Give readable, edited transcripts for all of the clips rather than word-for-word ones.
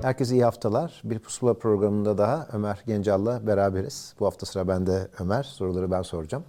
Herkese iyi haftalar. Bir Pusula programında daha Ömer Gencal'la beraberiz. Bu hafta sıra bende Ömer. Soruları ben soracağım.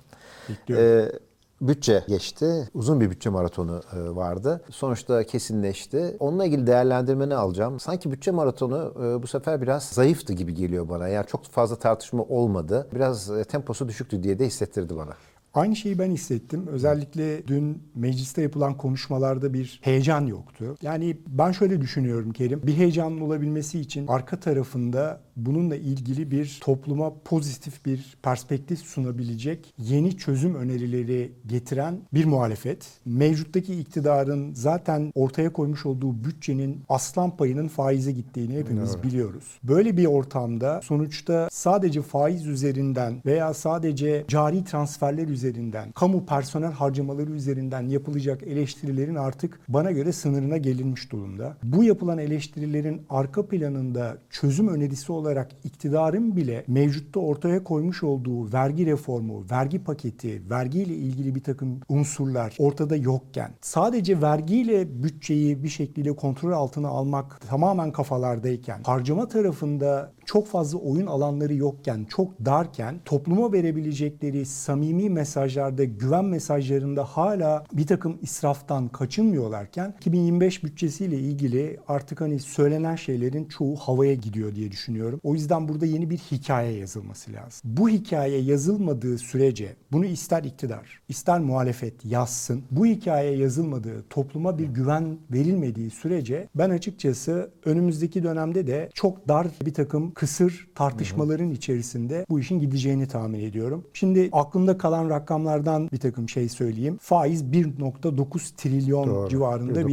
Bütçe geçti. Uzun bir bütçe maratonu vardı. Sonuçta kesinleşti. Onunla ilgili değerlendirmeni alacağım. Sanki bütçe maratonu bu sefer biraz zayıftı gibi geliyor bana. Yani çok fazla tartışma olmadı. Biraz temposu düşüktü diye de hissettirdi bana. Aynı şeyi ben hissettim. Özellikle dün mecliste yapılan konuşmalarda bir heyecan yoktu. Yani ben şöyle düşünüyorum Kerim. Bir heyecanın olabilmesi için arka tarafında bununla ilgili bir topluma pozitif bir perspektif sunabilecek yeni çözüm önerileri getiren bir muhalefet. Mevcuttaki iktidarın zaten ortaya koymuş olduğu bütçenin aslan payının faize gittiğini hepimiz biliyoruz. Böyle bir ortamda sonuçta sadece faiz üzerinden veya sadece cari transferler üzerinden, kamu personel harcamaları üzerinden yapılacak eleştirilerin artık bana göre sınırına gelinmiş durumda. Bu yapılan eleştirilerin arka planında çözüm önerisi olarak iktidarın bile mevcutta ortaya koymuş olduğu vergi reformu, vergi paketi, vergiyle ilgili bir takım unsurlar ortada yokken, sadece vergiyle bütçeyi bir şekilde kontrol altına almak tamamen kafalardayken, harcama tarafında çok fazla oyun alanları yokken, çok darken, topluma verebilecekleri samimi mesajlarda, güven mesajlarında hala bir takım israftan kaçınmıyorlarken 2025 bütçesiyle ilgili artık hani söylenen şeylerin çoğu havaya gidiyor diye düşünüyorum. O yüzden burada yeni bir hikaye yazılması lazım. Bu hikaye yazılmadığı sürece bunu ister iktidar, ister muhalefet yazsın. Bu hikaye yazılmadığı, topluma bir güven verilmediği sürece ben açıkçası önümüzdeki dönemde de çok dar bir takım kısır tartışmaların içerisinde bu işin gideceğini tahmin ediyorum. Şimdi aklımda kalan rakamlardan bir takım şey söyleyeyim. Faiz 1.9 trilyon civarında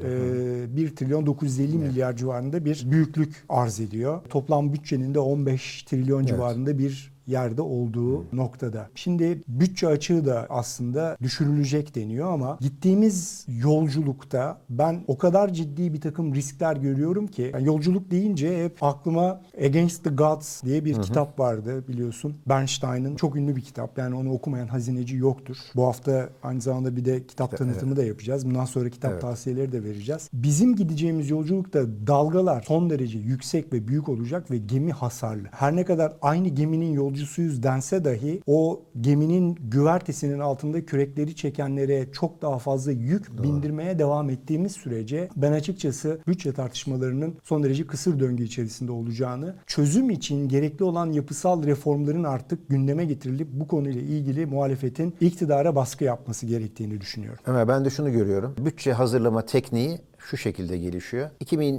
1 trilyon 950 milyar civarında bir büyüklük arz ediyor. Toplam bütçenin de 15 trilyon civarında bir yerde olduğu noktada. Şimdi bütçe açığı da aslında düşürülecek deniyor ama gittiğimiz yolculukta ben o kadar ciddi bir takım riskler görüyorum ki yani yolculuk deyince hep aklıma Against the Gods diye bir kitap vardı biliyorsun. Bernstein'ın çok ünlü bir kitap. Yani onu okumayan hazineci yoktur. Bu hafta aynı zamanda bir de kitap tanıtımı da yapacağız. Bundan sonra kitap tavsiyeleri de vereceğiz. Bizim gideceğimiz yolculukta dalgalar son derece yüksek ve büyük olacak ve gemi hasarlı. Her ne kadar aynı geminin yolcusuyuz dense dahi o geminin güvertesinin altında kürekleri çekenlere çok daha fazla yük bindirmeye devam ettiğimiz sürece ben açıkçası bütçe tartışmalarının son derece kısır döngü içerisinde olacağını, çözüm için gerekli olan yapısal reformların artık gündeme getirilip bu konuyla ilgili muhalefetin iktidara baskı yapması gerektiğini düşünüyorum. Ama ben de şunu görüyorum. Bütçe hazırlama tekniği şu şekilde gelişiyor.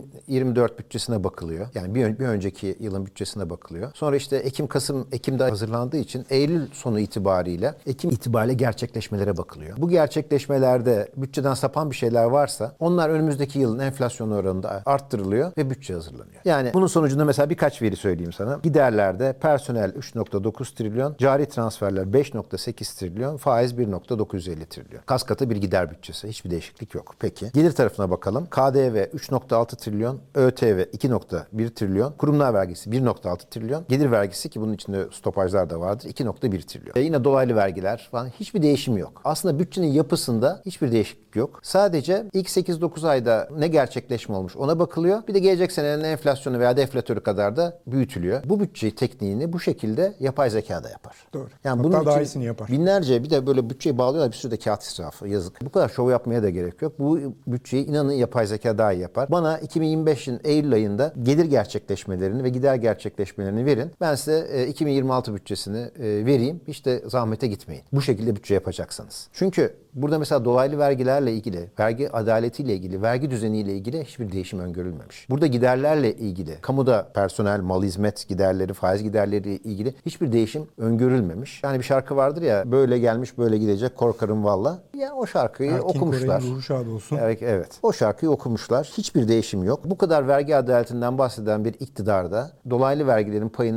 2024 bütçesine bakılıyor. Yani bir önceki yılın bütçesine bakılıyor. Sonra işte Ekim'de hazırlandığı için Eylül sonu itibariyle Ekim itibariyle gerçekleşmelere bakılıyor. Bu gerçekleşmelerde bütçeden sapan bir şeyler varsa onlar önümüzdeki yılın enflasyon oranında arttırılıyor ve bütçe hazırlanıyor. Yani bunun sonucunda mesela birkaç veri söyleyeyim sana. Giderlerde personel 3.9 trilyon, cari transferler 5.8 trilyon, faiz 1.950 trilyon. Kas katı bir gider bütçesi. Hiçbir değişiklik yok. Peki. Gelir tarafına bakalım. KDV 3.6 trilyon, ÖTV 2.1 trilyon, kurumlar vergisi 1.6 trilyon, gelir vergisi ki bunun içinde stopajlar da vardır 2.1 trilyon. Yine dolaylı vergiler falan hiçbir değişim yok. Aslında bütçenin yapısında hiçbir değişiklik yok. Sadece ilk 8-9 ayda ne gerçekleşme olmuş ona bakılıyor. Bir de gelecek senenin enflasyonu veya deflatörü kadar da büyütülüyor. Bu bütçe tekniğini bu şekilde yapay zeka da yapar. Doğru. Yani hatta bunun daha için iyisini yapar. binlerce bir de böyle bütçeyi bağlıyorlar bir sürü de kağıt israfı yazık. Bu kadar şov yapmaya da gerek yok. Bu bütçeyi inanın yapay zeka daha iyi yapar. Bana 2025'in Eylül ayında gelir gerçekleşmelerini ve gider gerçekleşmelerini verin. Ben size 2026 bütçesini vereyim. Hiç de zahmete gitmeyin. Bu şekilde bütçe yapacaksınız. Çünkü burada mesela dolaylı vergilerle ilgili, vergi adaletiyle ilgili, vergi düzeniyle ilgili hiçbir değişim öngörülmemiş. Burada giderlerle ilgili, kamuda personel, mal hizmet giderleri, faiz giderleri ilgili hiçbir değişim öngörülmemiş. Yani bir şarkı vardır ya, böyle gelmiş böyle gidecek korkarım valla. Ya o şarkıyı Erkin okumuşlar. Koray'ın ruhu şad olsun. Evet. O şarkıyı okumuşlar. Hiçbir değişim yok. Bu kadar vergi adaletinden bahseden bir iktidarda dolaylı vergilerin payının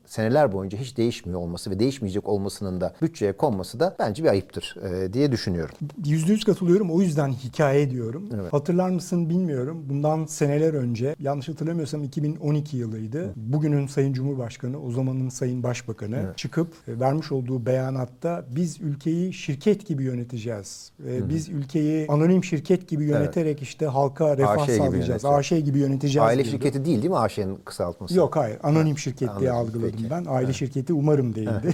seneler boyunca hiç değişmiyor olması ve değişmeyecek olmasının da bütçeye konması da bence bir ayıptır diye düşünüyorum. %100 katılıyorum. O yüzden hikaye diyorum. Evet. Hatırlar mısın bilmiyorum. Bundan seneler önce, yanlış hatırlamıyorsam 2012 yılıydı. Bugünün Sayın Cumhurbaşkanı, o zamanın Sayın Başbakanı çıkıp vermiş olduğu beyanatta biz ülkeyi şirket gibi yöneteceğiz. Biz ülkeyi anonim şirket gibi yöneterek işte halka refah AŞ gibi sağlayacağız. yöneteceğiz. AŞ gibi yöneteceğiz Aile diyordu. şirketi değil mi AŞ'nin kısaltması? Yok, hayır. Anonim şirket diye Anladım. algıladım Peki. ben. Aile şirketi umarım değildi.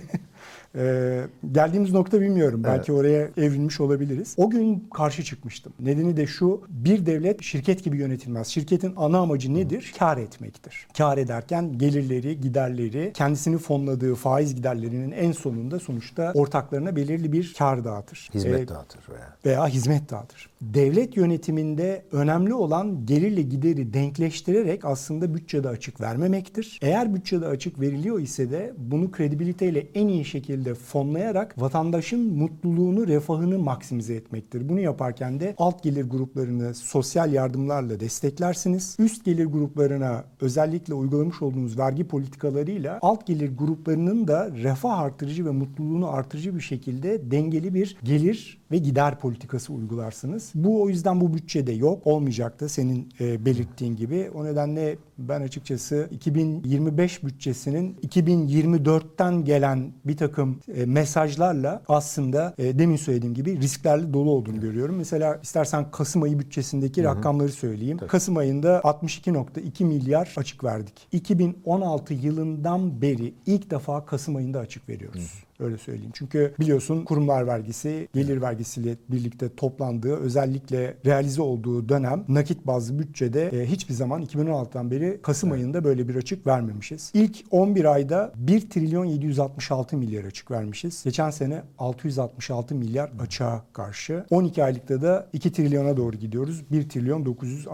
Geldiğimiz nokta bilmiyorum. Belki oraya evrilmiş olabiliriz. O gün karşı çıkmıştım. Nedeni de şu: bir devlet şirket gibi yönetilmez. Şirketin ana amacı nedir? Kar etmektir. Kar ederken gelirleri, giderleri, kendisini fonladığı faiz giderlerinin en sonunda sonuçta ortaklarına belirli bir kar dağıtır. Hizmet dağıtır Veya hizmet dağıtır. Devlet yönetiminde önemli olan gelirle gideri denkleştirerek aslında bütçede açık vermemektir. Eğer bütçede açık veriliyor ise de bunu kredibiliteyle en iyi şekilde fonlayarak vatandaşın mutluluğunu, refahını maksimize etmektir. Bunu yaparken de alt gelir gruplarını sosyal yardımlarla desteklersiniz. Üst gelir gruplarına özellikle uygulamış olduğunuz vergi politikalarıyla alt gelir gruplarının da refah artırıcı ve mutluluğunu artırıcı bir şekilde dengeli bir gelir ve gider politikası uygularsınız. Bu o yüzden bu bütçede yok. Olmayacak da senin belirttiğin gibi. O nedenle ben açıkçası 2025 bütçesinin 2024'ten gelen bir takım mesajlarla aslında demin söylediğim gibi risklerle dolu olduğunu görüyorum. Mesela istersen Kasım ayı bütçesindeki rakamları söyleyeyim. Tabii. Kasım ayında 62,2 milyar açık verdik. 2016 yılından beri ilk defa Kasım ayında açık veriyoruz. Öyle söyleyeyim. Çünkü biliyorsun kurumlar vergisi, gelir vergisiyle birlikte toplandığı, özellikle realize olduğu dönem nakit bazlı bütçede hiçbir zaman 2016'dan beri Kasım ayında böyle bir açık vermemişiz. İlk 11 ayda 1 trilyon 766 milyar açık vermişiz. Geçen sene 666 milyar açığa karşı. 12 aylıkta da 2 trilyona doğru gidiyoruz. 1 trilyon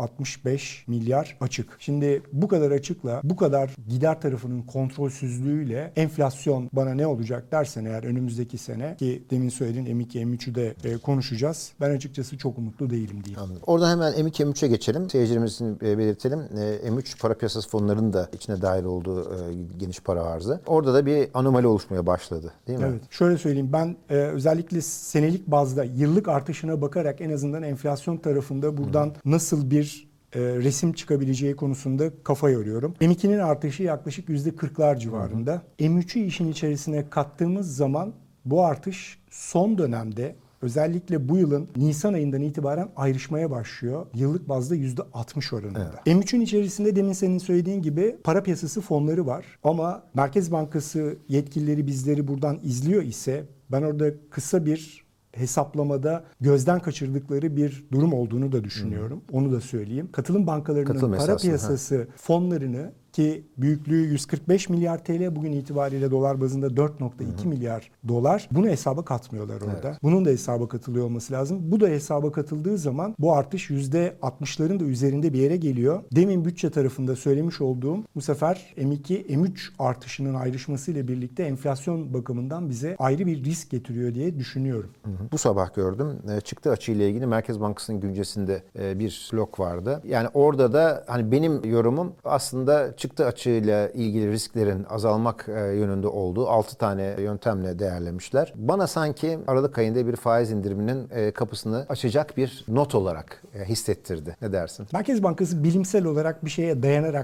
965 milyar açık. Şimdi bu kadar açıkla, bu kadar gider tarafının kontrolsüzlüğüyle enflasyon bana ne olacak dersen eğer önümüzdeki sene, ki demin söylediğin M2, M3'ü de konuşacağız. Ben açıkçası çok umutlu değilim diyeyim. Anladım. Oradan hemen M2, M3'e geçelim. Seyircilerimizin belirtelim. M3 para piyasası fonlarının da içine dahil olduğu geniş para arzı. Orada da bir anomali oluşmaya başladı, değil mi? Evet. Şöyle söyleyeyim, ben özellikle senelik bazda yıllık artışına bakarak en azından enflasyon tarafında buradan nasıl bir resim çıkabileceği konusunda kafa yoruyorum. M2'nin artışı yaklaşık %40'lar civarında. M3'ü işin içerisine kattığımız zaman bu artış son dönemde, özellikle bu yılın Nisan ayından itibaren ayrışmaya başlıyor. Yıllık bazda %60 oranında. Evet. M3'ün içerisinde demin senin söylediğin gibi para piyasası fonları var. Ama Merkez Bankası yetkilileri bizleri buradan izliyor ise ben orada kısa bir hesaplamada gözden kaçırdıkları bir durum olduğunu da düşünüyorum. Onu da söyleyeyim. Katılım bankalarının para piyasası fonlarını, ki büyüklüğü 145 milyar TL, bugün itibariyle dolar bazında 4,2 milyar dolar. Bunu hesaba katmıyorlar orada. Evet. Bunun da hesaba katılıyor olması lazım. Bu da hesaba katıldığı zaman bu artış %60'ların da üzerinde bir yere geliyor. Demin bütçe tarafında söylemiş olduğum bu sefer M2, M3 artışının ayrışmasıyla birlikte enflasyon bakımından bize ayrı bir risk getiriyor diye düşünüyorum. Bu sabah gördüm. Çıktı açığıyla ilgili Merkez Bankası'nın güncesinde bir blok vardı. Yani orada da hani benim yorumum aslında çıktı açığıyla ilgili risklerin azalmak yönünde olduğu 6 tane yöntemle değerlemişler. Bana sanki Aralık ayında bir faiz indiriminin kapısını açacak bir not olarak hissettirdi. Ne dersin? Merkez Bankası bilimsel olarak bir şeye dayanarak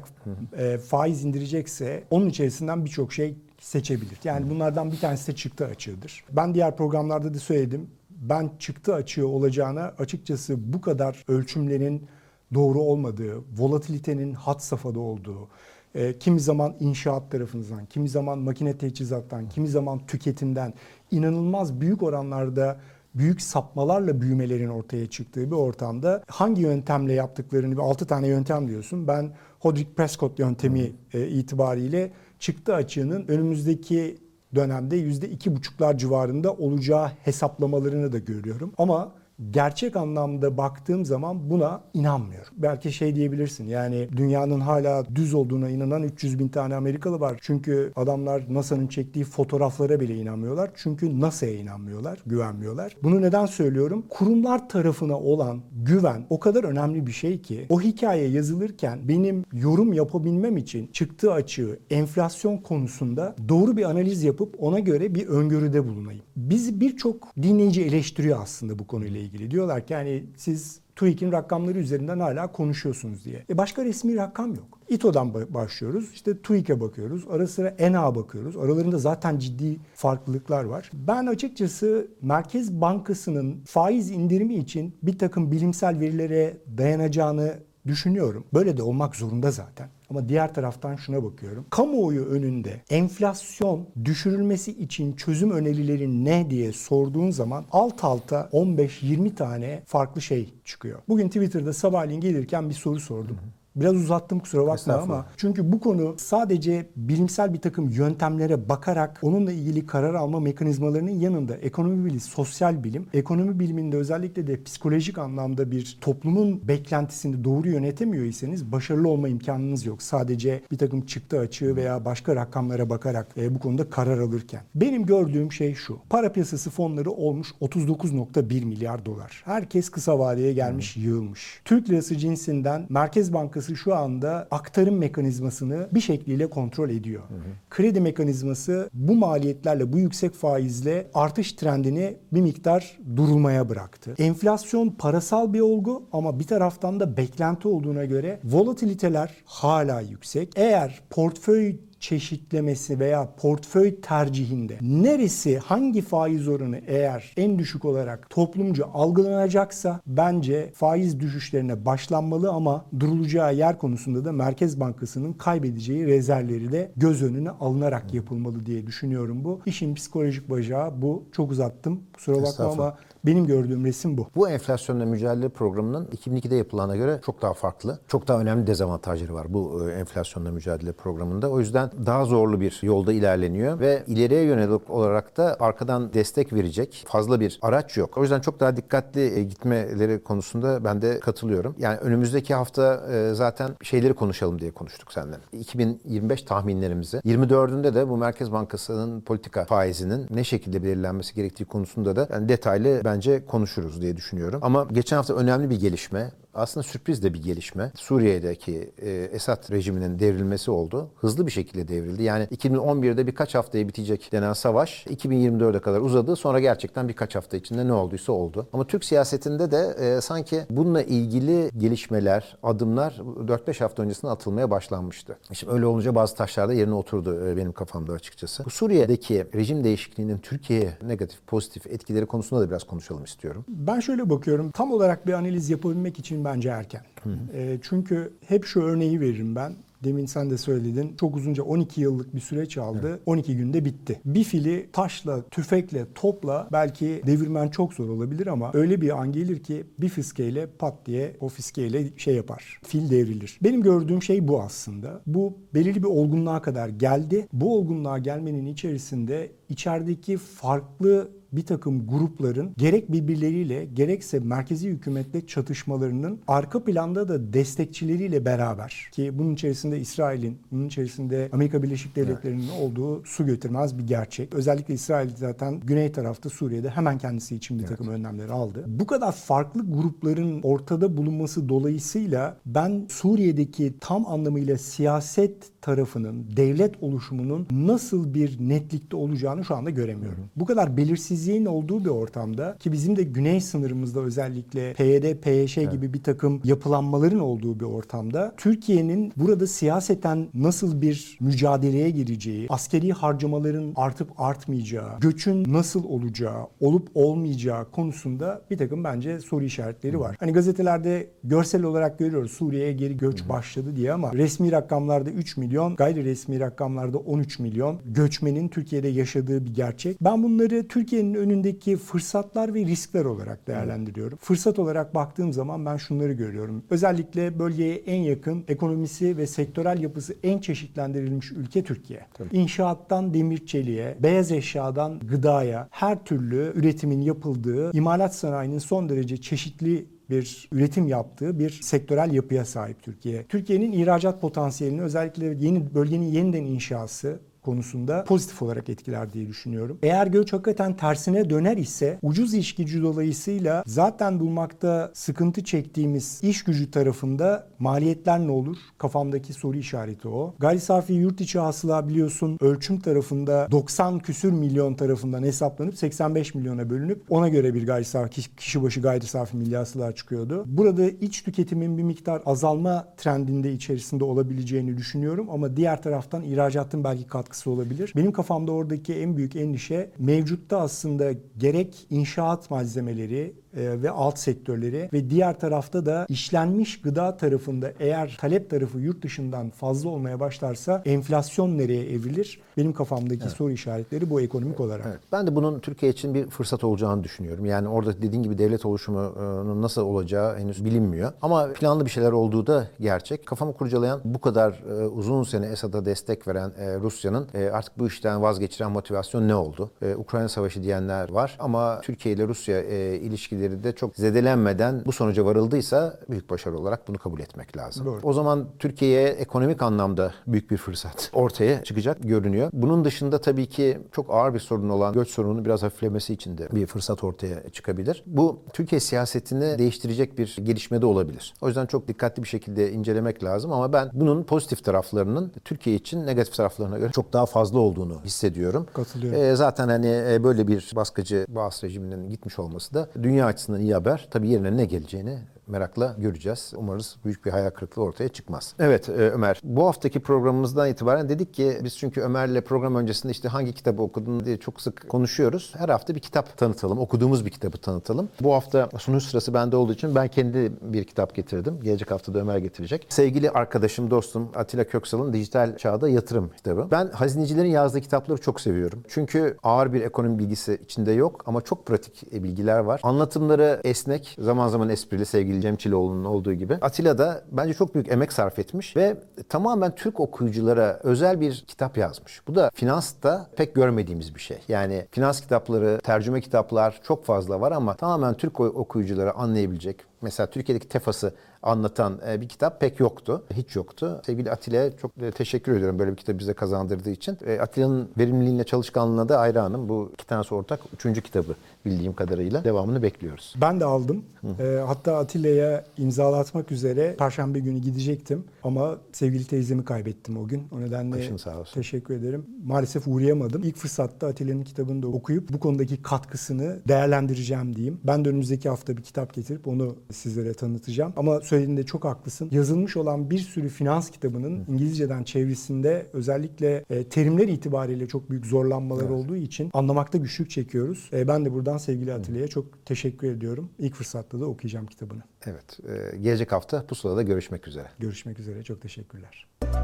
faiz indirecekse onun içerisinden birçok şey seçebilir. Yani bunlardan bir tanesi de çıktı açığıdır. Ben diğer programlarda da söyledim. Ben çıktı açığı olacağına açıkçası bu kadar ölçümlerin doğru olmadığı, volatilitenin had safhada olduğu, kimi zaman inşaat tarafından, kimi zaman makine teçhizattan, kimi zaman tüketimden inanılmaz büyük oranlarda büyük sapmalarla büyümelerin ortaya çıktığı bir ortamda hangi yöntemle yaptıklarını, 6 tane yöntem diyorsun. Ben Hodrick-Prescott yöntemi itibariyle çıktı açığının önümüzdeki dönemde %2,5'lar civarında olacağı hesaplamalarını da görüyorum. Ama gerçek anlamda baktığım zaman buna inanmıyorum. Belki şey diyebilirsin, yani dünyanın hala düz olduğuna inanan 300 bin tane Amerikalı var. Çünkü adamlar NASA'nın çektiği fotoğraflara bile inanmıyorlar. Çünkü NASA'ya inanmıyorlar, güvenmiyorlar. Bunu neden söylüyorum? Kurumlar tarafına olan güven o kadar önemli bir şey ki o hikaye yazılırken benim yorum yapabilmem için çıktığı açığı, enflasyon konusunda doğru bir analiz yapıp ona göre bir öngörüde bulunayım. Bizi birçok dinleyici eleştiriyor aslında bu konuyla ilgili. Diyorlar ki yani siz TÜİK'in rakamları üzerinden hala konuşuyorsunuz diye. Başka resmi rakam yok. İTO'dan başlıyoruz. İşte TÜİK'e bakıyoruz. Ara sıra ENA'ya bakıyoruz. Aralarında zaten ciddi farklılıklar var. Ben açıkçası Merkez Bankası'nın faiz indirimi için bir takım bilimsel verilere dayanacağını düşünüyorum. Böyle de olmak zorunda zaten. Ama diğer taraftan şuna bakıyorum. Kamuoyu önünde enflasyon düşürülmesi için çözüm önerileri ne diye sorduğun zaman alt alta 15-20 tane farklı şey çıkıyor. Bugün Twitter'da sabahleyin gelirken bir soru sordum. Biraz uzattım, kusura bakma ama çünkü bu konu sadece bilimsel bir takım yöntemlere bakarak onunla ilgili karar alma mekanizmalarının yanında ekonomi bilimi, sosyal bilim, ekonomi biliminde özellikle de psikolojik anlamda bir toplumun beklentisini doğru yönetemiyorsanız başarılı olma imkanınız yok. Sadece bir takım çıktı açığı veya başka rakamlara bakarak bu konuda karar alırken. Benim gördüğüm şey şu. Para piyasası fonları olmuş 39.1 milyar dolar. Herkes kısa vadeye gelmiş, yığılmış. Türk lirası cinsinden Merkez Bankası şu anda aktarım mekanizmasını bir şekliyle kontrol ediyor. Kredi mekanizması bu maliyetlerle, bu yüksek faizle artış trendini bir miktar durulmaya bıraktı. Enflasyon parasal bir olgu ama bir taraftan da beklenti olduğuna göre volatiliteler hala yüksek. Eğer portföy çeşitlemesi veya portföy tercihinde neresi, hangi faiz oranı eğer en düşük olarak toplumca algılanacaksa bence faiz düşüşlerine başlanmalı ama durulacağı yer konusunda da Merkez Bankası'nın kaybedeceği rezervleri de göz önüne alınarak yapılmalı diye düşünüyorum bu. İşin psikolojik bacağı bu. Çok uzattım. Kusura bakma ama benim gördüğüm resim bu. Bu enflasyonla mücadele programının 2002'de yapılana göre çok daha farklı. Çok daha önemli dezavantajları var bu enflasyonla mücadele programında. O yüzden daha zorlu bir yolda ilerleniyor ve ileriye yönelik olarak da arkadan destek verecek fazla bir araç yok. O yüzden çok daha dikkatli gitmeleri konusunda ben de katılıyorum. Yani önümüzdeki hafta zaten şeyleri konuşalım diye konuştuk senden. 2025 tahminlerimizi. 24'ünde de bu Merkez Bankası'nın politika faizinin ne şekilde belirlenmesi gerektiği konusunda da yani detaylı bence konuşuruz diye düşünüyorum. Ama geçen hafta önemli bir gelişme, aslında sürpriz de bir gelişme. Suriye'deki Esad rejiminin devrilmesi oldu. Hızlı bir şekilde devrildi. Yani 2011'de birkaç haftaya bitecek denen savaş 2024'e kadar uzadı. Sonra gerçekten birkaç hafta içinde ne olduysa oldu. Ama Türk siyasetinde de sanki bununla ilgili gelişmeler, adımlar 4-5 hafta öncesinde atılmaya başlanmıştı. Şimdi öyle olunca bazı taşlar da yerine oturdu benim kafamda açıkçası. Bu Suriye'deki rejim değişikliğinin Türkiye'ye negatif, pozitif etkileri konusunda da biraz konuşalım istiyorum. Ben şöyle bakıyorum. Tam olarak bir analiz yapabilmek için bence erken. Çünkü hep şu örneği veririm ben. Demin sen de söyledin. Çok uzunca 12 yıllık bir süreç aldı. Evet. 12 günde bitti. Bir fili taşla, tüfekle, topla belki devirmen çok zor olabilir ama öyle bir an gelir ki bir fiskeyle pat diye o fiskeyle şey yapar. Fil devrilir. Benim gördüğüm şey bu aslında. Bu belirli bir olgunluğa kadar geldi. Bu olgunluğa gelmenin içerisinde içerideki farklı bir takım grupların gerek birbirleriyle gerekse merkezi hükümetle çatışmalarının arka planda da destekçileriyle beraber ki bunun içerisinde İsrail'in, bunun içerisinde Amerika Birleşik Devletleri'nin olduğu su götürmez bir gerçek. Özellikle İsrail zaten güney tarafta Suriye'de hemen kendisi için bir takım önlemler aldı. Bu kadar farklı grupların ortada bulunması dolayısıyla ben Suriye'deki tam anlamıyla siyaset tarafının, devlet oluşumunun nasıl bir netlikte olacağını şu anda göremiyorum. Bu kadar belirsizliğin olduğu bir ortamda ki bizim de güney sınırımızda özellikle PYD, PYŞ gibi bir takım yapılanmaların olduğu bir ortamda Türkiye'nin burada siyaseten nasıl bir mücadeleye gireceği, askeri harcamaların artıp artmayacağı, göçün nasıl olacağı, olup olmayacağı konusunda bir takım bence soru işaretleri var. Hani gazetelerde görsel olarak görüyoruz Suriye'ye geri göç başladı diye ama resmi rakamlarda 3 milyon, gayri resmi rakamlarda 13 milyon göçmenin Türkiye'de yaşadığı bir gerçek. Ben bunları Türkiye'nin önündeki fırsatlar ve riskler olarak değerlendiriyorum. Fırsat olarak baktığım zaman ben şunları görüyorum. Özellikle bölgeye en yakın, ekonomisi ve sektörel yapısı en çeşitlendirilmiş ülke Türkiye. İnşaattan demir çeliğe, beyaz eşyadan gıdaya her türlü üretimin yapıldığı, imalat sanayinin son derece çeşitli bir üretim yaptığı bir sektörel yapıya sahip Türkiye. Türkiye'nin ihracat potansiyelini özellikle bölgenin yeniden inşası konusunda pozitif olarak etkiler diye düşünüyorum. Eğer göç hakikaten tersine döner ise ucuz iş gücü dolayısıyla zaten bulmakta sıkıntı çektiğimiz iş gücü tarafında maliyetler ne olur? Kafamdaki soru işareti o. Gayri safi yurt içi hasıla biliyorsun ölçüm tarafında 90 küsür milyon tarafından hesaplanıp 85 milyona bölünüp ona göre bir gayri safi kişi başı gayri safi milli hasıla çıkıyordu. Burada iç tüketimin bir miktar azalma trendinde içerisinde olabileceğini düşünüyorum ama diğer taraftan ihracatın belki katkısı olabilir. Benim kafamda oradaki en büyük endişe mevcutta aslında gerek inşaat malzemeleri ve alt sektörleri ve diğer tarafta da işlenmiş gıda tarafında eğer talep tarafı yurt dışından fazla olmaya başlarsa enflasyon nereye evrilir? Benim kafamdaki soru işaretleri bu ekonomik olarak. Evet. Ben de bunun Türkiye için bir fırsat olacağını düşünüyorum. Yani orada dediğin gibi devlet oluşumunun nasıl olacağı henüz bilinmiyor. Ama planlı bir şeyler olduğu da gerçek. Kafamı kurcalayan bu kadar uzun sene Esad'a destek veren Rusya'nın artık bu işten vazgeçiren motivasyon ne oldu? Ukrayna Savaşı diyenler var ama Türkiye ile Rusya ilişkileri de çok zedelenmeden bu sonuca varıldıysa büyük başarı olarak bunu kabul etmek lazım. Doğru. O zaman Türkiye'ye ekonomik anlamda büyük bir fırsat ortaya çıkacak görünüyor. Bunun dışında tabii ki çok ağır bir sorun olan göç sorununu biraz hafiflemesi için de bir fırsat ortaya çıkabilir. Bu Türkiye siyasetini değiştirecek bir gelişme de olabilir. O yüzden çok dikkatli bir şekilde incelemek lazım ama ben bunun pozitif taraflarının Türkiye için negatif taraflarına göre çok daha fazla olduğunu hissediyorum. Katılıyorum. Zaten hani böyle bir baskıcı Bağız rejiminin gitmiş olması da dünya açısından iyi haber. Tabii yerine ne geleceğini merakla göreceğiz. Umarız büyük bir hayal kırıklığı ortaya çıkmaz. Evet Ömer, bu haftaki programımızdan itibaren dedik ki biz çünkü Ömer'le program öncesinde işte hangi kitabı okudun diye çok sık konuşuyoruz. Her hafta bir kitap tanıtalım, okuduğumuz bir kitabı tanıtalım. Bu hafta sunuş sırası bende olduğu için ben kendi bir kitap getirdim. Gelecek hafta da Ömer getirecek. Sevgili arkadaşım, dostum Atilla Köksal'ın Dijital Çağda Yatırım kitabı. Ben hazinecilerin yazdığı kitapları çok seviyorum. Çünkü ağır bir ekonomi bilgisi içinde yok ama çok pratik bilgiler var. Anlatımları esnek, zaman zaman esprili, sevgili Cem Çiloğlu'nun olduğu gibi. Atilla da bence çok büyük emek sarf etmiş ve tamamen Türk okuyuculara özel bir kitap yazmış. Bu da finansta pek görmediğimiz bir şey. Yani finans kitapları, tercüme kitaplar çok fazla var ama tamamen Türk okuyuculara anlayabilecek, mesela Türkiye'deki Tefas'ı anlatan bir kitap pek yoktu. Hiç yoktu. Sevgili Atilla'ya çok teşekkür ediyorum böyle bir kitabı bize kazandırdığı için. Atilla'nın verimliliğine, çalışkanlığına da hayranım. Bu iki tanesi ortak. Üçüncü kitabı bildiğim kadarıyla. Devamını bekliyoruz. Ben de aldım. Hatta Atilla'ya imzalatmak üzere Perşembe günü gidecektim. Ama sevgili teyzemi kaybettim o gün. O nedenle Başın sağ olsun. teşekkür ederim. Maalesef uğrayamadım. İlk fırsatta Atilla'nın kitabını da okuyup bu konudaki katkısını değerlendireceğim diyeyim. Ben de önümüzdeki hafta bir kitap getirip onu sizlere tanıtacağım. Ama söylediğinde çok haklısın. Yazılmış olan bir sürü finans kitabının İngilizceden çevirisinde özellikle terimler itibariyle çok büyük zorlanmalar olduğu için anlamakta güçlük çekiyoruz. Ben de buradan sevgili Atilla'ya çok teşekkür ediyorum. İlk fırsatta da okuyacağım kitabını. Evet. Gelecek hafta Pusula'da görüşmek üzere. Görüşmek üzere. Çok teşekkürler.